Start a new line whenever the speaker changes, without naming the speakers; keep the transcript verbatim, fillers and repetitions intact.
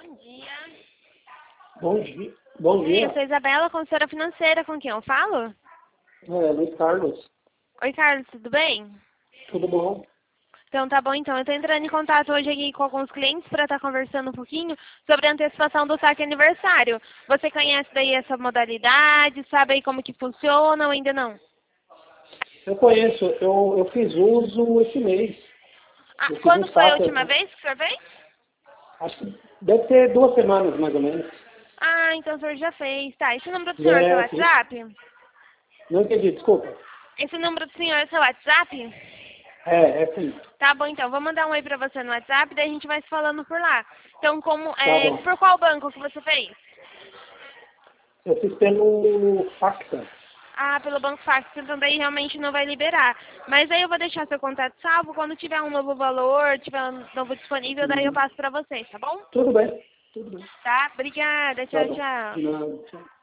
Bom dia.
Bom dia. Bom dia.
Eu sou Isabela, consultora financeira, com quem eu falo?
É, Luiz Carlos.
Oi, Carlos, tudo bem?
Tudo bom?
Então tá bom, então. Eu tô entrando em contato hoje aqui com alguns clientes para estar conversando um pouquinho sobre a antecipação do saque aniversário. Você conhece daí essa modalidade? Sabe aí como que funciona ou ainda não?
Eu conheço. Eu, eu fiz uso esse mês.
Ah,
Eu fiz um
quando foi a
saque.
última vez que o senhor fez?
Acho que deve ter duas semanas, mais ou menos.
Ah, então o senhor já fez. Tá, esse número do senhor é seu
É, fiz.
WhatsApp?
Não entendi, desculpa.
Esse número do senhor é seu WhatsApp?
É, é sim.
Tá bom, então. Vou mandar um oi pra você no WhatsApp, daí a gente vai se falando por lá. Então, como,
Tá
é,
bom.
por qual banco que você fez?
Eu fiz pelo Facta.
Ah, pelo Banco Fácil, então daí realmente não vai liberar. Mas aí eu vou deixar seu contato salvo, quando tiver um novo valor, tiver um novo disponível, daí eu
Uhum.
passo pra vocês, tá bom?
Tudo bem. Tudo bem.
Tá? Obrigada,
Tá
tchau,
bom.
tchau.
De nada. Tchau.